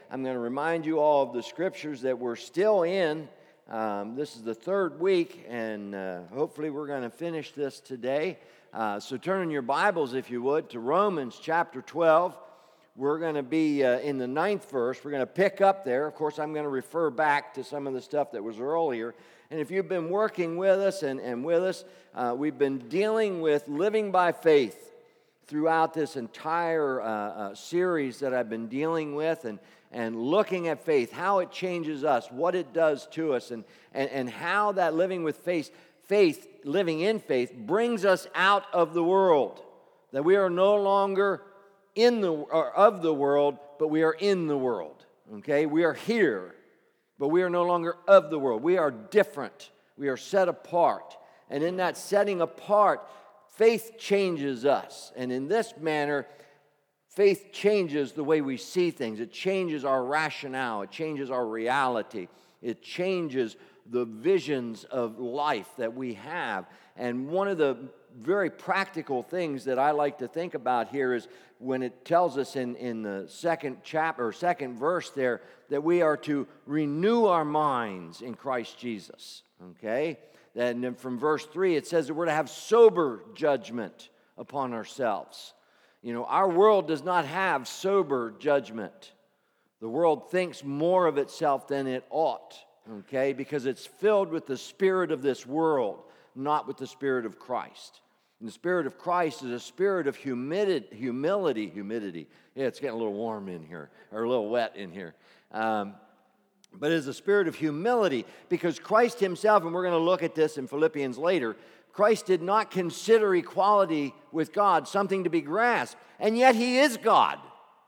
I'm going to remind you all of the scriptures that we're still in. This is the third week, and hopefully we're going to finish this today. So turn in your Bibles, if you would, to Romans chapter 12. We're going to be in the 9th verse. We're going to pick up there. Of course, I'm going to refer back to some of the stuff that was earlier. And if you've been working with us and with us, we've been dealing with living by faith throughout this entire series that I've been dealing with and looking at faith, how it changes us, what it does to us, and how that living with faith, living in faith, brings us out of the world. That we are no longer of the world, but we are in the world. Okay? We are here, but we are no longer of the world. We are different. We are set apart. And in that setting apart, faith changes us. And in this manner, faith changes the way we see things. It changes our rationale. It changes our reality. It changes the visions of life that we have. And one of the very practical things that I like to think about here is when it tells us in the second chapter or second verse there that we are to renew our minds in Christ Jesus. Okay? And then from verse 3 it says that we're to have sober judgment upon ourselves. You know, our world does not have sober judgment. The world thinks more of itself than it ought. Okay? Because it's filled with the spirit of this world, not with the spirit of Christ. And the spirit of Christ is a spirit of humility. Yeah, it's getting a little warm in here, or a little wet in here. But it is a spirit of humility, because Christ himself, and we're going to look at this in Philippians later, Christ did not consider equality with God something to be grasped, and yet he is God.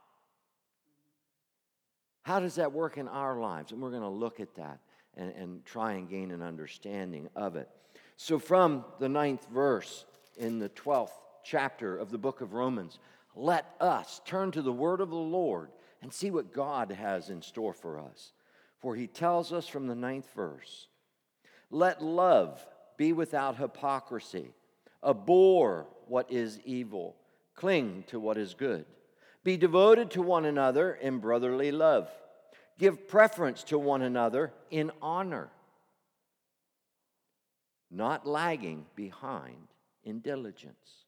How does that work in our lives? And we're going to look at that and try and gain an understanding of it. So from the 9th verse in the 12th chapter of the book of Romans, let us turn to the word of the Lord and see what God has in store for us. For he tells us from the 9th verse, let love be without hypocrisy. Abhor what is evil. Cling to what is good. Be devoted to one another in brotherly love. Give preference to one another in honor, not lagging behind in diligence.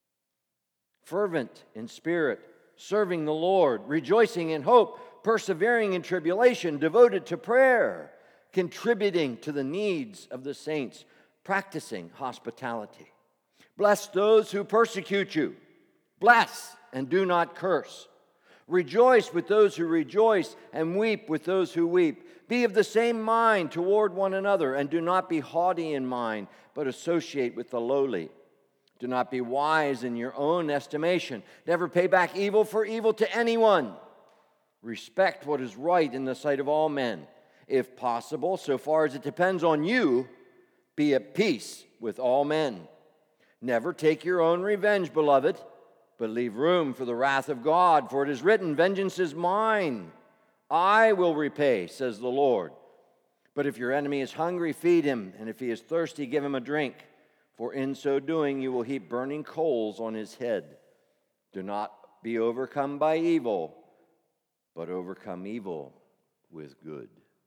Fervent in spirit, serving the Lord, rejoicing in hope, persevering in tribulation, devoted to prayer, contributing to the needs of the saints, practicing hospitality. Bless those who persecute you. Bless and do not curse. Rejoice with those who rejoice and weep with those who weep. Be of the same mind toward one another, and do not be haughty in mind, but associate with the lowly. Do not be wise in your own estimation. Never pay back evil for evil to anyone. Respect what is right in the sight of all men. If possible, so far as it depends on you, be at peace with all men. Never take your own revenge, beloved, but leave room for the wrath of God. For it is written, vengeance is mine. I will repay, says the Lord. But if your enemy is hungry, feed him. And if he is thirsty, give him a drink. For in so doing, you will heap burning coals on his head. Do not be overcome by evil, but overcome evil with good.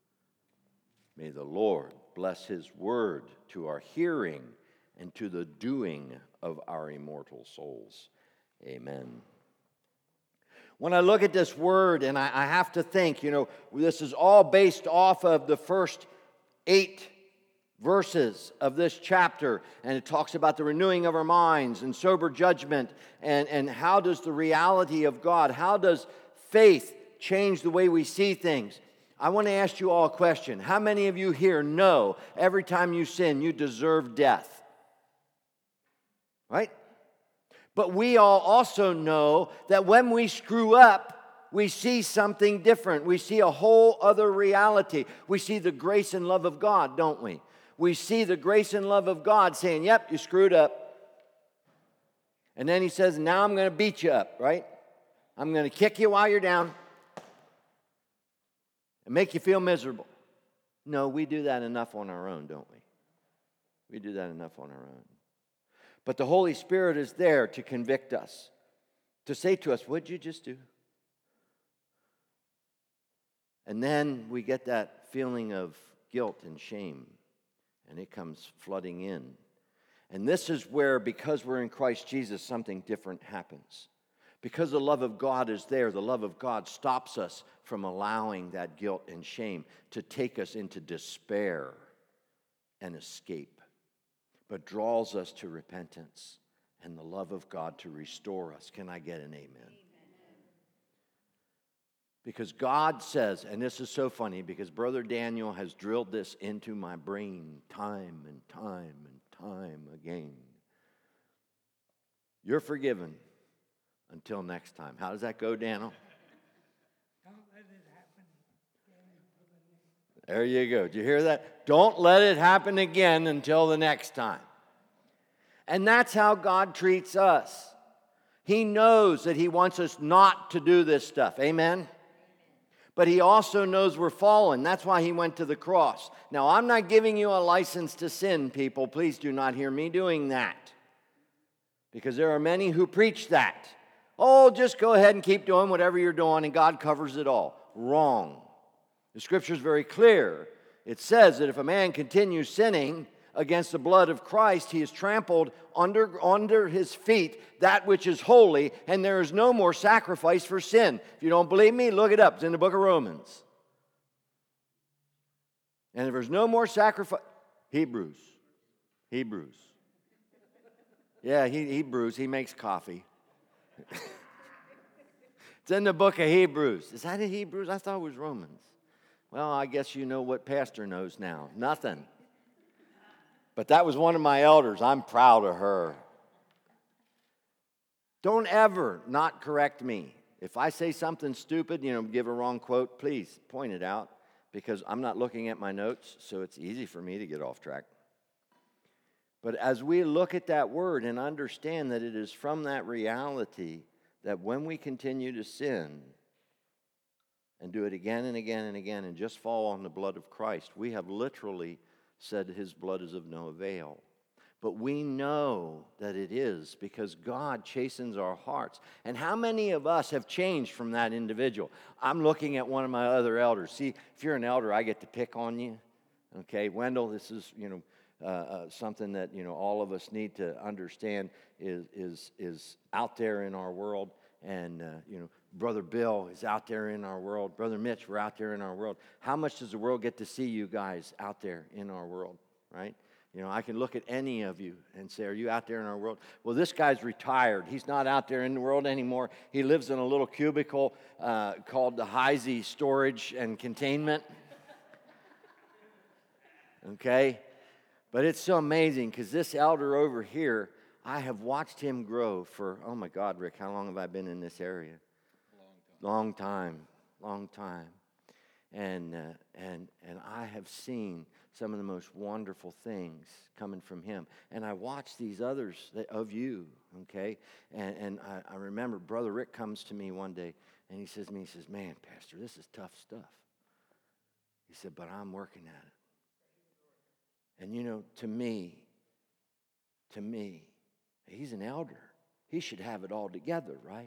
May the Lord bless his word to our hearing and to the doing of our immortal souls. Amen. When I look at this word, and I have to think, this is all based off of the first 8 verses of this chapter, and it talks about the renewing of our minds and sober judgment, and how does the reality of God, how does faith change the way we see things? I want to ask you all a question. How many of you here know every time you sin, you deserve death? Right? But we all also know that when we screw up, we see something different. We see a whole other reality. We see the grace and love of God, don't we? We see the grace and love of God saying, yep, you screwed up. And then he says, now I'm going to beat you up, right? I'm going to kick you while you're down and make you feel miserable. No, we do that enough on our own, don't we? We do that enough on our own. But the Holy Spirit is there to convict us, to say to us, what'd you just do? And then we get that feeling of guilt and shame, and it comes flooding in. And this is where, because we're in Christ Jesus, something different happens. Because the love of God is there, the love of God stops us from allowing that guilt and shame to take us into despair and escape, but draws us to repentance and the love of God to restore us. Can I get an amen? Because God says, and this is so funny because Brother Daniel has drilled this into my brain time and time and time again. You're forgiven until next time. How does that go, Daniel? Don't let it happen again. There you go. Did you hear that? Don't let it happen again until the next time. And that's how God treats us. He knows that He wants us not to do this stuff. Amen? But He also knows we're fallen. That's why He went to the cross. Now, I'm not giving you a license to sin, people. Please do not hear me doing that. Because there are many who preach that. Oh, just go ahead and keep doing whatever you're doing, and God covers it all. Wrong. The Scripture is very clear. It says that if a man continues sinning against the blood of Christ, he is trampled under his feet that which is holy, and there is no more sacrifice for sin. If you don't believe me, look it up. It's in the book of Romans. And if there's no more sacrifice, Hebrews. Yeah, Hebrews. He makes coffee. It's in the book of Hebrews. Is that in Hebrews? I thought it was Romans. Well, I guess you know what pastor knows now. Nothing. But that was one of my elders. I'm proud of her. Don't ever not correct me. If I say something stupid, give a wrong quote, please point it out, because I'm not looking at my notes, so it's easy for me to get off track. But as we look at that word and understand that it is from that reality that when we continue to sin and do it again and again and again and just fall on the blood of Christ, we have literally said His blood is of no avail. But we know that it is because God chastens our hearts. And how many of us have changed from that individual? I'm looking at one of my other elders. See, if you're an elder, I get to pick on you. Okay, Wendell, this is, something that, all of us need to understand is out there in our world. And, Brother Bill is out there in our world. Brother Mitch, we're out there in our world. How much does the world get to see you guys out there in our world, right? I can look at any of you and say, are you out there in our world? Well, this guy's retired. He's not out there in the world anymore. He lives in a little cubicle called the Heisey Storage and Containment. Okay? But it's so amazing because this elder over here, I have watched him grow for, oh my God, Rick, how long have I been in this area? Long time. And I have seen some of the most wonderful things coming from him. And I watch these others of you, okay? And I remember Brother Rick comes to me one day, and he says, man, Pastor, this is tough stuff. He said, but I'm working at it. And to me, he's an elder. He should have it all together, right?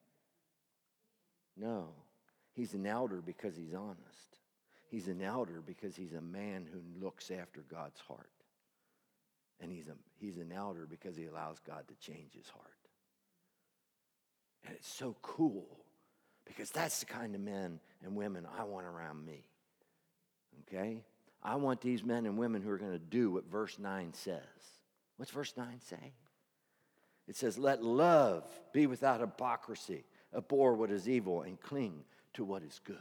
No. He's an elder because he's honest. He's an elder because he's a man who looks after God's heart. And he's an elder because he allows God to change his heart. And it's so cool because that's the kind of men and women I want around me. Okay? I want these men and women who are going to do what verse 9 says. What's verse 9 say? It says, let love be without hypocrisy. Abhor what is evil and cling to what is good.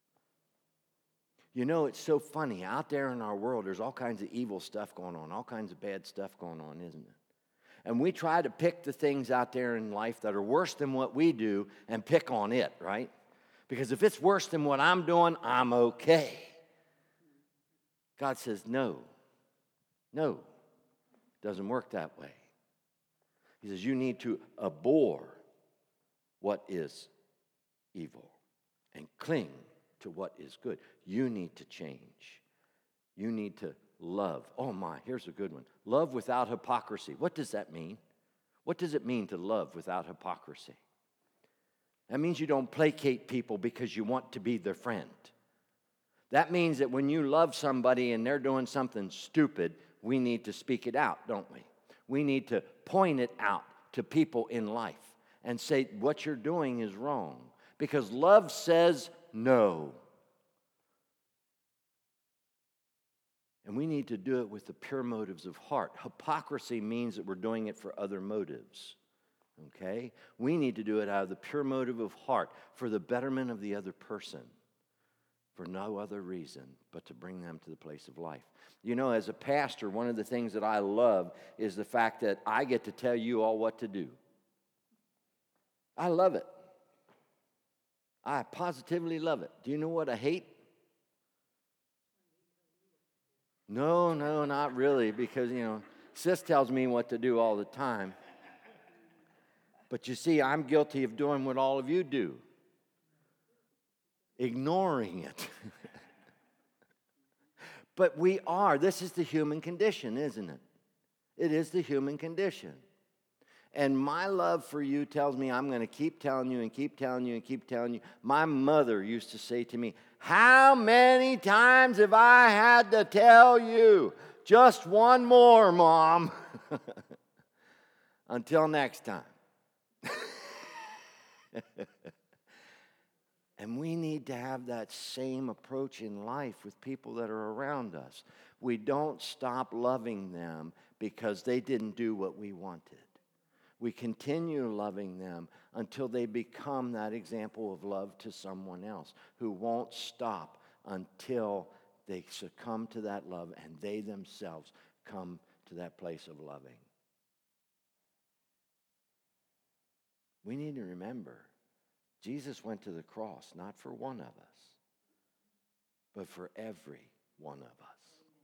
It's so funny. Out there in our world, there's all kinds of evil stuff going on, all kinds of bad stuff going on, isn't it? And we try to pick the things out there in life that are worse than what we do and pick on it, right? Because if it's worse than what I'm doing, I'm okay. God says, no, it doesn't work that way. He says, you need to abhor what is evil and cling to what is good. You need to change. You need to love. Oh my, here's a good one. Love without hypocrisy. What does that mean? What does it mean to love without hypocrisy? That means you don't placate people because you want to be their friend. That means that when you love somebody and they're doing something stupid, we need to speak it out, don't we? We need to point it out to people in life and say, what you're doing is wrong. Because love says no. And we need to do it with the pure motives of heart. Hypocrisy means that we're doing it for other motives. Okay? We need to do it out of the pure motive of heart for the betterment of the other person. For no other reason but to bring them to the place of life. You know, as a pastor, one of the things that I love is the fact that I get to tell you all what to do. I love it. I positively love it. Do you know what I hate? No, not really, because, Sis tells me what to do all the time. But you see, I'm guilty of doing what all of you do. Ignoring it. But we are. This is the human condition, isn't it? It is the human condition. And my love for you tells me I'm going to keep telling you and keep telling you and keep telling you. My mother used to say to me, how many times have I had to tell you? Just one more, Mom. Until next time. And we need to have that same approach in life with people that are around us. We don't stop loving them because they didn't do what we wanted. We continue loving them until they become that example of love to someone else who won't stop until they succumb to that love and they themselves come to that place of loving. We need to remember, Jesus went to the cross not for one of us, but for every one of us.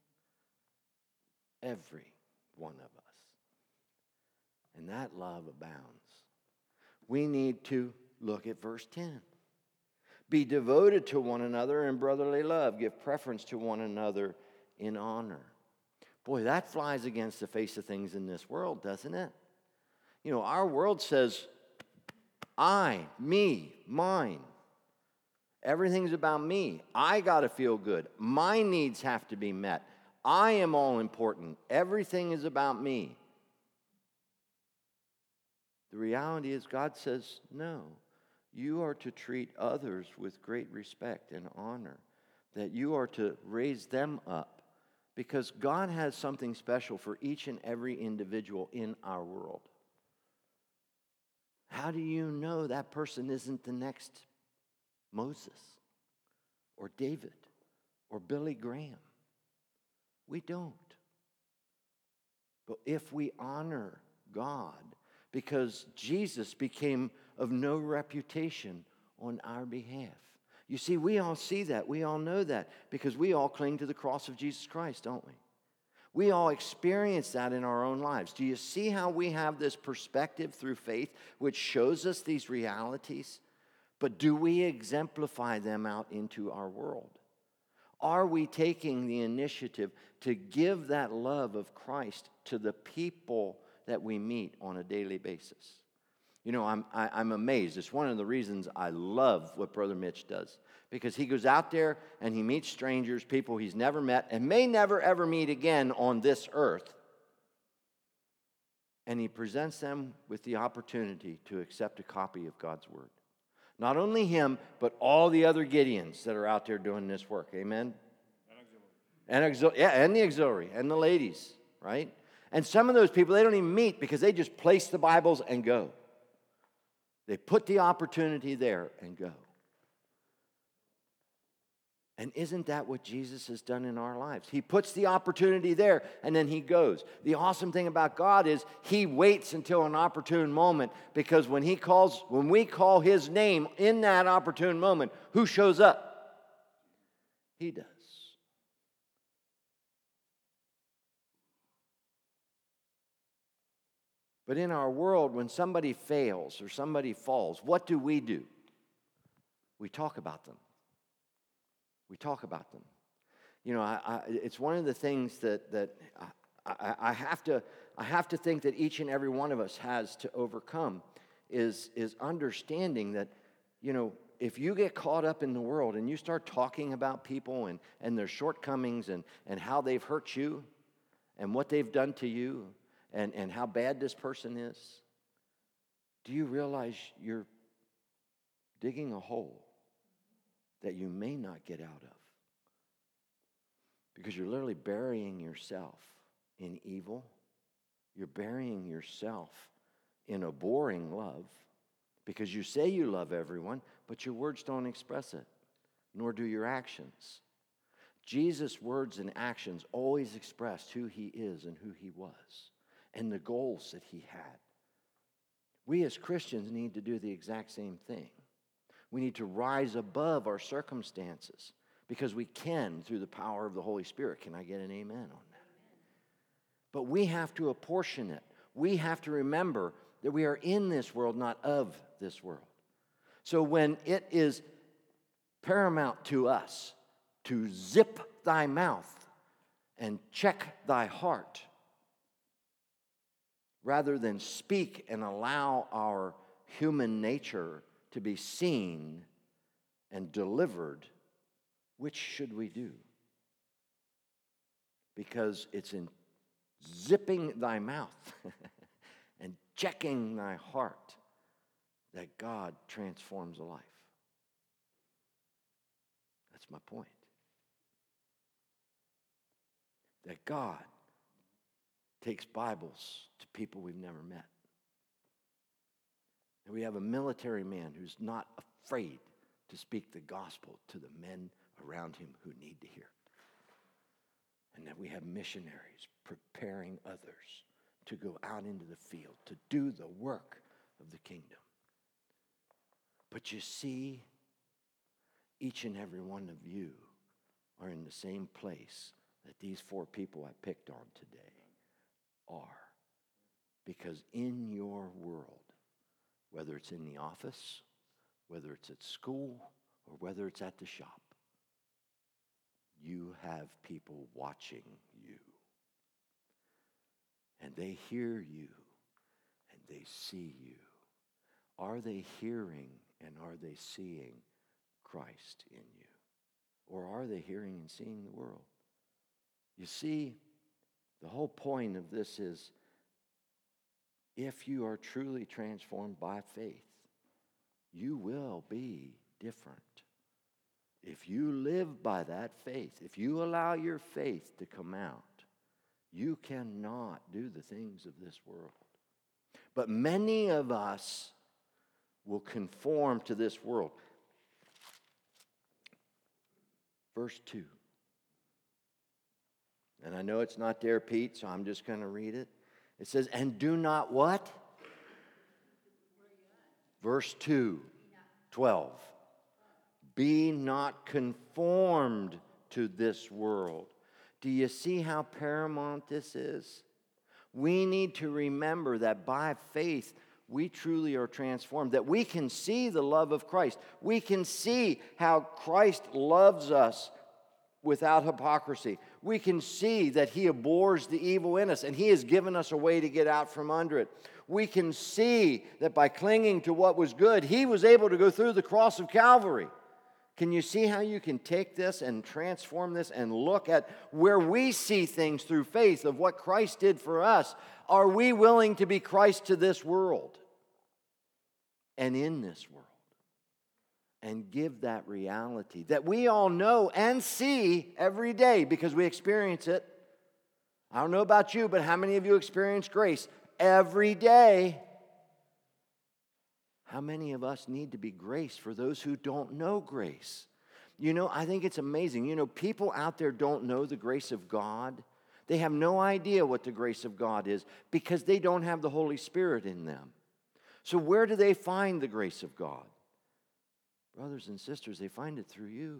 Every one of us. And that love abounds. We need to look at verse 10. Be devoted to one another in brotherly love. Give preference to one another in honor. Boy, that flies against the face of things in this world, doesn't it? Our world says, I, me, mine. Everything's about me. I got to feel good. My needs have to be met. I am all important. Everything is about me. The reality is God says, no. You are to treat others with great respect and honor. That you are to raise them up. Because God has something special for each and every individual in our world. How do you know that person isn't the next Moses or David or Billy Graham? We don't. But if we honor God, because Jesus became of no reputation on our behalf. You see, we all see that. We all know that because we all cling to the cross of Jesus Christ, don't we? We all experience that in our own lives. Do you see how we have this perspective through faith which shows us these realities? But do we exemplify them out into our world? Are we taking the initiative to give that love of Christ to the people that we meet on a daily basis? I'm amazed. It's one of the reasons I love what Brother Mitch does. Because he goes out there and he meets strangers, people he's never met and may never ever meet again on this earth. And he presents them with the opportunity to accept a copy of God's Word. Not only him, but all the other Gideons that are out there doing this work. Amen? And the auxiliary, and the ladies, right? And some of those people, they don't even meet because they just place the Bibles and go. They put the opportunity there and go. And isn't that what Jesus has done in our lives? He puts the opportunity there and then he goes. The awesome thing about God is he waits until an opportune moment, because when we call his name in that opportune moment, who shows up? He does. But in our world, when somebody fails or somebody falls, what do? We talk about them. We talk about them. It's one of the things that I have to think that each and every one of us has to overcome is understanding that, if you get caught up in the world and you start talking about people and their shortcomings and how they've hurt you and what they've done to you and how bad this person is, do you realize you're digging a hole that you may not get out of? Because you're literally burying yourself in evil. You're burying yourself in a boring love because you say you love everyone, but your words don't express it, nor do your actions. Jesus' words and actions always expressed who he is and who he was and the goals that he had. We as Christians need to do the exact same thing. We need to rise above our circumstances because we can through the power of the Holy Spirit. Can I get an amen on that? But we have to apportion it. We have to remember that we are in this world, not of this world. So when it is paramount to us to zip thy mouth and check thy heart, rather than speak and allow our human nature to be seen and delivered, which should we do? Because it's in zipping thy mouth and checking thy heart that God transforms a life. That's my point. That God takes Bibles to people we've never met. And we have a military man who's not afraid to speak the gospel to the men around him who need to hear. And that we have missionaries preparing others to go out into the field to do the work of the kingdom. But you see, each and every one of you are in the same place that these 4 people I picked on today are. Because in your world, whether it's in the office, whether it's at school, or whether it's at the shop, you have people watching you. And they hear you, and they see you. Are they hearing and are they seeing Christ in you? Or are they hearing and seeing the world? You see, the whole point of this is, if you are truly transformed by faith, you will be different. If you live by that faith, if you allow your faith to come out, you cannot do the things of this world. But many of us will conform to this world. Verse 2. And I know it's not there, Pete, so I'm just going to read it. It says, and do not what? Verse 2, 12. Be not conformed to this world. Do you see how paramount this is? We need to remember that by faith, we truly are transformed, that we can see the love of Christ. We can see how Christ loves us without hypocrisy. We can see that he abhors the evil in us, and he has given us a way to get out from under it. We can see that by clinging to what was good, he was able to go through the cross of Calvary. Can you see how you can take this and transform this and look at where we see things through faith of what Christ did for us? Are we willing to be Christ to this world and in this world? And give that reality that we all know and see every day because we experience it. I don't know about you, but how many of you experience grace every day? How many of us need to be grace for those who don't know grace? You know, I think it's amazing. You know, people out there don't know the grace of God. They have no idea what the grace of God is because they don't have the Holy Spirit in them. So where do they find the grace of God? Brothers and sisters, they find it through you.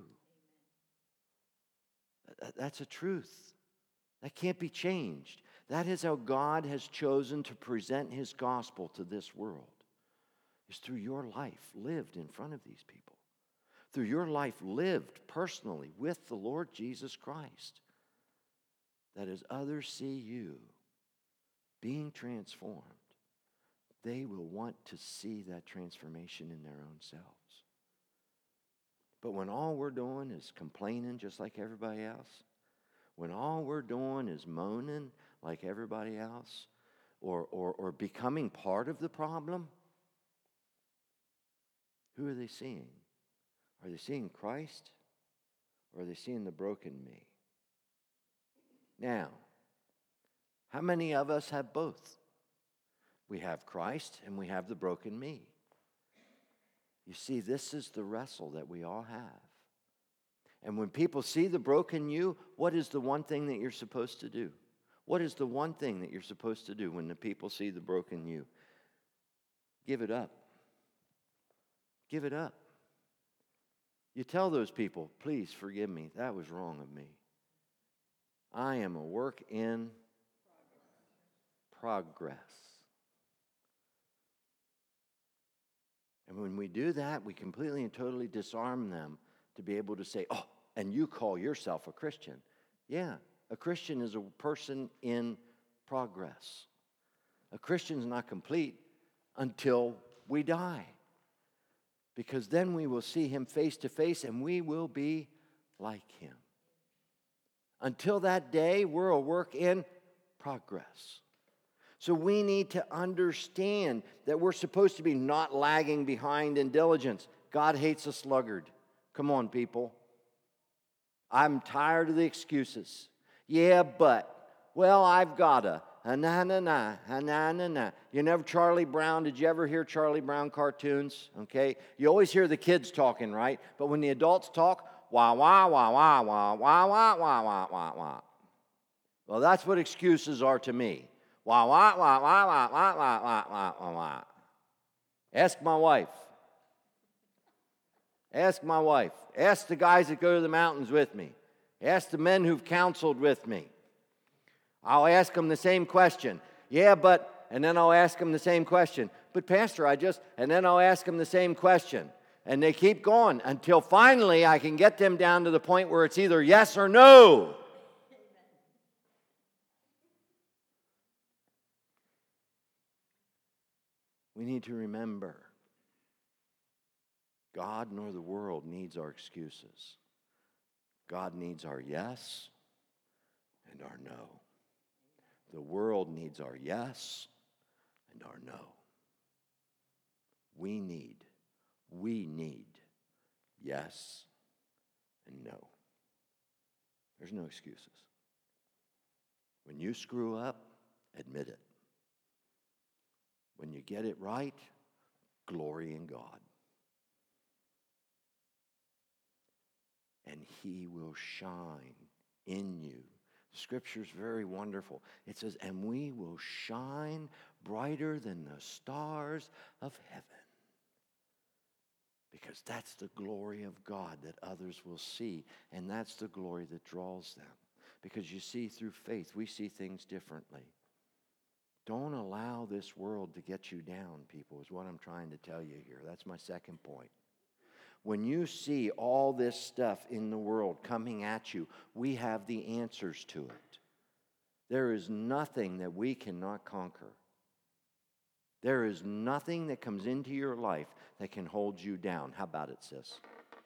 That's a truth. That can't be changed. That is how God has chosen to present his gospel to this world. It's through your life lived in front of these people. Through your life lived personally with the Lord Jesus Christ. That as others see you being transformed, they will want to see that transformation in their own selves. But when all we're doing is complaining just like everybody else, when all we're doing is moaning like everybody else, or becoming part of the problem, who are they seeing? Are they seeing Christ, or are they seeing the broken me? Now, how many of us have both? We have Christ and we have the broken me. You see, this is the wrestle that we all have. And when people see the broken you, what is the one thing that you're supposed to do? What is the one thing that you're supposed to do when the people see the broken you? Give it up. Give it up. You tell those people, please forgive me. That was wrong of me. I am a work in progress. And when we do that, we completely and totally disarm them to be able to say, oh, and you call yourself a Christian. Yeah, a Christian is a person in progress. A Christian is not complete until we die. Because then we will see him face to face and we will be like him. Until that day, we're a work in progress. So we need to understand that we're supposed to be not lagging behind in diligence. God hates a sluggard. Come on, people. I'm tired of the excuses. Yeah, but, well, I've gotta. Na-na-na. You never Charlie Brown? Did you ever hear Charlie Brown cartoons? Okay? You always hear the kids talking, right? But when the adults talk, wah, wah, wah, wah, wah, wah, wah, wah, wah, wah, wah. Well, that's what excuses are to me. Wah, wah, wah, wah, wah, wah, wah, wah, wah, wah, wah. Ask my wife. Ask my wife. Ask the guys that go to the mountains with me. Ask the men who've counseled with me. I'll ask them the same question. Yeah, but, and then I'll ask them the same question. But Pastor, and then I'll ask them the same question. And they keep going until finally I can get them down to the point where it's either yes or no. We need to remember, God nor the world needs our excuses. God needs our yes and our no. The world needs our yes and our no. We need yes and no. There's no excuses. When you screw up, admit it. When you get it right, glory in God. And He will shine in you. Scripture is very wonderful. It says, and we will shine brighter than the stars of heaven. Because that's the glory of God that others will see. And that's the glory that draws them. Because you see, through faith, we see things differently. Don't allow this world to get you down, people, is what I'm trying to tell you here. That's my second point. When you see all this stuff in the world coming at you, we have the answers to it. There is nothing that we cannot conquer. There is nothing that comes into your life that can hold you down. How about it, sis?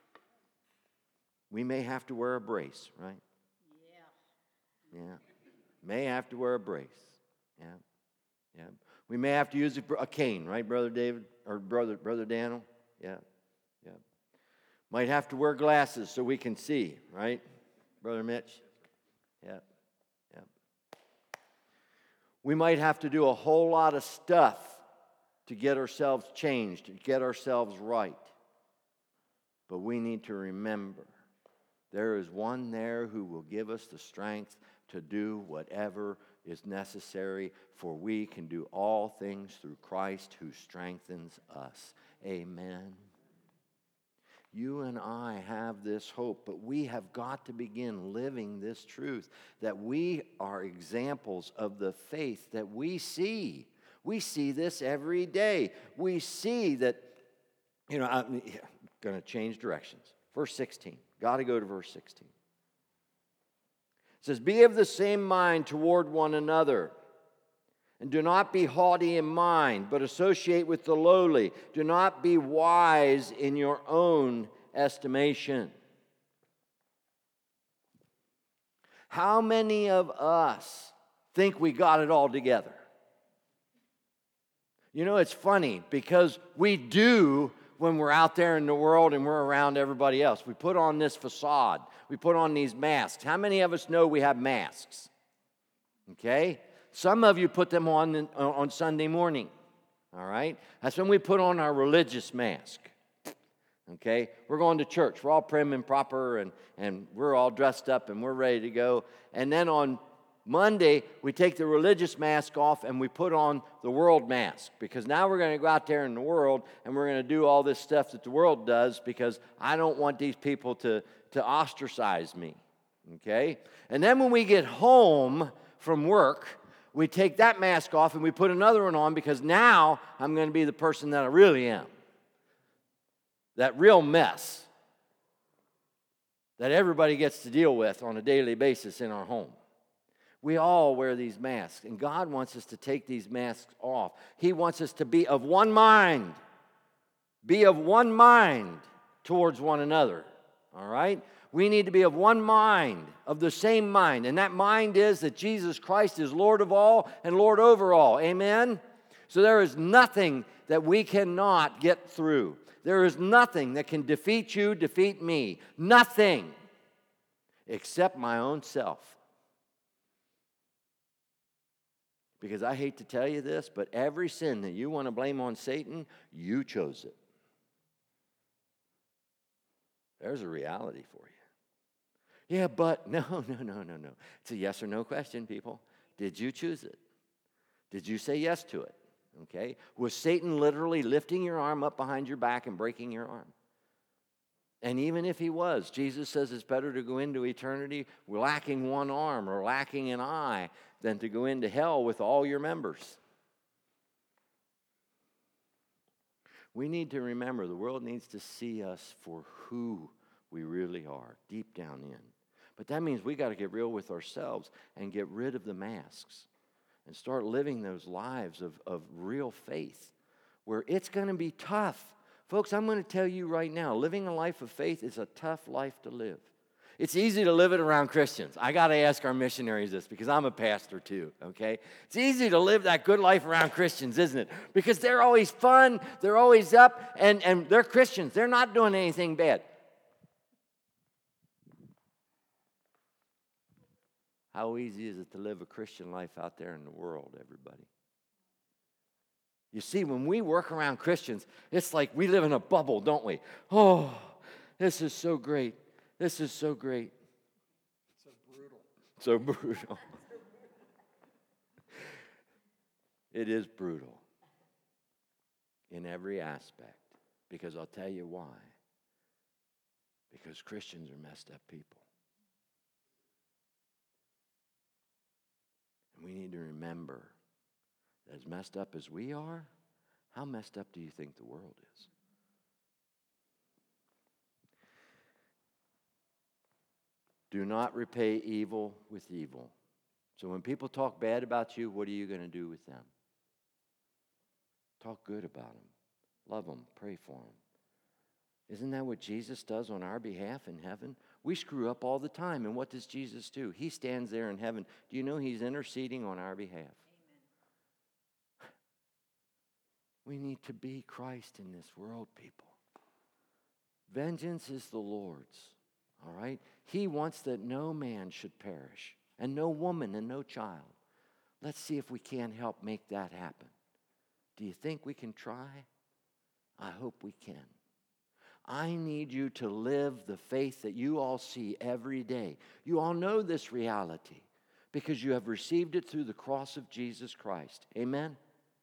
We may have to wear a brace, right? Yeah. May have to wear a brace. Yeah. Yeah. We may have to use a cane, right, Brother David? Or Brother Daniel? Yeah. Yeah. Might have to wear glasses so we can see, right? Brother Mitch? Yeah. Yeah. We might have to do a whole lot of stuff to get ourselves changed, to get ourselves right. But we need to remember there is one there who will give us the strength to do whatever is necessary, for we can do all things through Christ who strengthens us. Amen. You and I have this hope, but we have got to begin living this truth that we are examples of the faith that we see. We see this every day. We see that, I'm going to change directions. Verse 16. Got to go to verse 16. It says, be of the same mind toward one another, and do not be haughty in mind, but associate with the lowly. Do not be wise in your own estimation. How many of us think we got it all together? You know, it's funny because we do when we're out there in the world and we're around everybody else. We put on this facade. We put on these masks. How many of us know we have masks? Okay? Some of you put them on Sunday morning. All right? That's when we put on our religious mask. Okay? We're going to church. We're all prim and proper, and we're all dressed up, and we're ready to go. And then on Monday, we take the religious mask off, and we put on the world mask. Because now we're going to go out there in the world, and we're going to do all this stuff that the world does, because I don't want these people to ostracize me. Okay? And then when we get home from work, we take that mask off, and we put another one on, because now I'm going to be the person that I really am. That real mess that everybody gets to deal with on a daily basis in our home. We all wear these masks, and God wants us to take these masks off. He wants us to be of one mind. Be of one mind towards one another, all right? We need to be of one mind, of the same mind, and that mind is that Jesus Christ is Lord of all and Lord over all, amen? So there is nothing that we cannot get through. There is nothing that can defeat you, defeat me. Nothing except my own self. Because I hate to tell you this, but every sin that you want to blame on Satan, you chose it. There's a reality for you. Yeah, but no. It's a yes or no question, people. Did you choose it? Did you say yes to it? Okay? Was Satan literally lifting your arm up behind your back and breaking your arm? And even if he was, Jesus says it's better to go into eternity lacking one arm or lacking an eye than to go into hell with all your members. We need to remember the world needs to see us for who we really are, deep down in. But that means we got to get real with ourselves and get rid of the masks and start living those lives of real faith where it's going to be tough. Folks, I'm going to tell you right now, living a life of faith is a tough life to live. It's easy to live it around Christians. I got to ask our missionaries this because I'm a pastor too, okay? It's easy to live that good life around Christians, isn't it? Because they're always fun, they're always up, and they're Christians. They're not doing anything bad. How easy is it to live a Christian life out there in the world, everybody? You see, when we work around Christians, it's like we live in a bubble, don't we? Oh, this is so great. This is so great. So brutal. So brutal. It is brutal in every aspect. Because I'll tell you why. Because Christians are messed up people. And we need to remember that as messed up as we are, how messed up do you think the world is? Do not repay evil with evil. So when people talk bad about you, what are you going to do with them? Talk good about them. Love them. Pray for them. Isn't that what Jesus does on our behalf in heaven? We screw up all the time, and what does Jesus do? He stands there in heaven. Do you know he's interceding on our behalf? Amen. We need to be Christ in this world, people. Vengeance is the Lord's, all right? He wants that no man should perish, and no woman and no child. Let's see if we can't help make that happen. Do you think we can try? I hope we can. I need you to live the faith that you all see every day. You all know this reality because you have received it through the cross of Jesus Christ. Amen?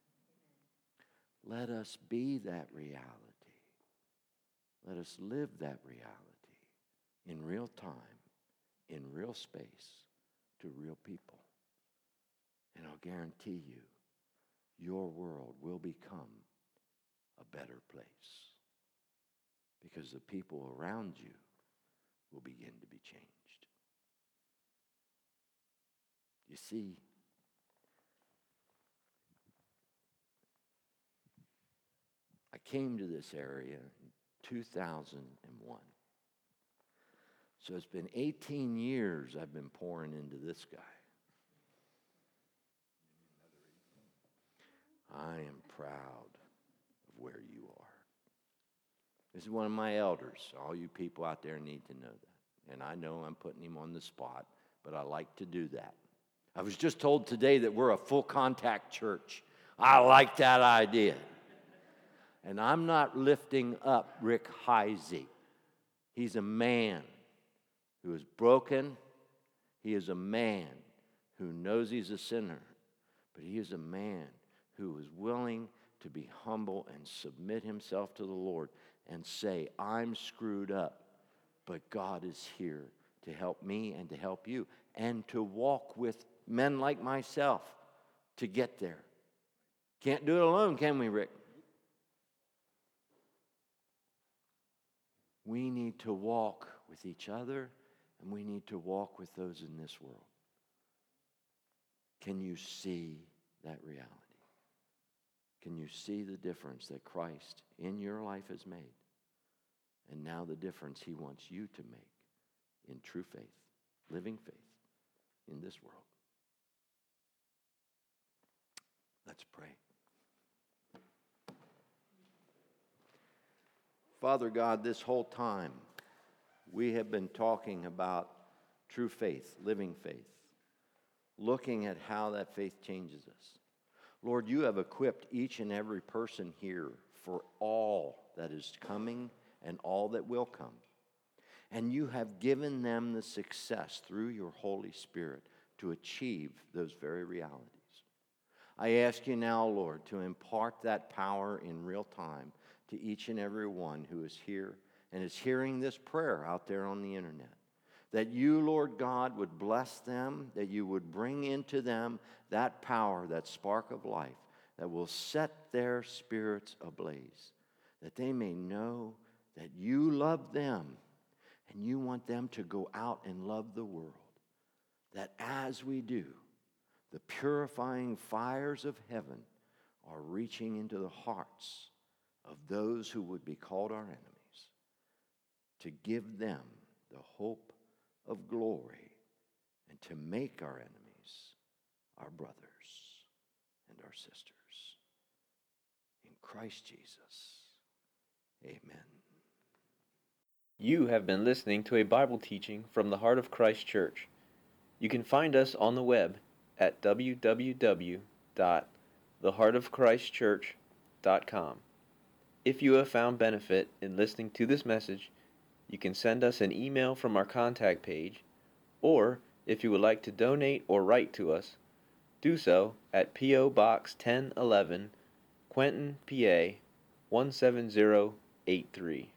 Let us be that reality. Let us live that reality in real time, in real space, to real people. And I'll guarantee you, your world will become a better place. Because the people around you will begin to be changed. You see, I came to this area in 2001. So it's been 18 years I've been pouring into this guy. I am proud of where you are. This is one of my elders. All you people out there need to know that. And I know I'm putting him on the spot, but I like to do that. I was just told today that we're a full contact church. I like that idea. And I'm not lifting up Rick Heisey. He's a man who is broken. He is a man who knows he's a sinner. But he is a man who is willing to be humble and submit himself to the Lord and say, I'm screwed up, but God is here to help me and to help you and to walk with men like myself to get there. Can't do it alone, can we, Rick? We need to walk with each other, and we need to walk with those in this world. Can you see that reality? Can you see the difference that Christ in your life has made? And now the difference he wants you to make in true faith, living faith in this world. Let's pray. Father God, this whole time we have been talking about true faith, living faith, looking at how that faith changes us. Lord, you have equipped each and every person here for all that is coming and all that will come. And you have given them the success through your Holy Spirit to achieve those very realities. I ask you now, Lord, to impart that power in real time to each and every one who is here and is hearing this prayer out there on the internet. That you, Lord God, would bless them, that you would bring into them that power, that spark of life that will set their spirits ablaze, that they may know that you love them and you want them to go out and love the world. That as we do, the purifying fires of heaven are reaching into the hearts of those who would be called our enemies, to give them the hope of glory and to make our enemies our brothers and our sisters. In Christ Jesus, amen. You have been listening to a Bible teaching from the Heart of Christ Church. You can find us on the web at www.theheartofchristchurch.com. If you have found benefit in listening to this message, you can send us an email from our contact page, or if you would like to donate or write to us, do so at P.O. Box 1011, Quentin, PA 17083.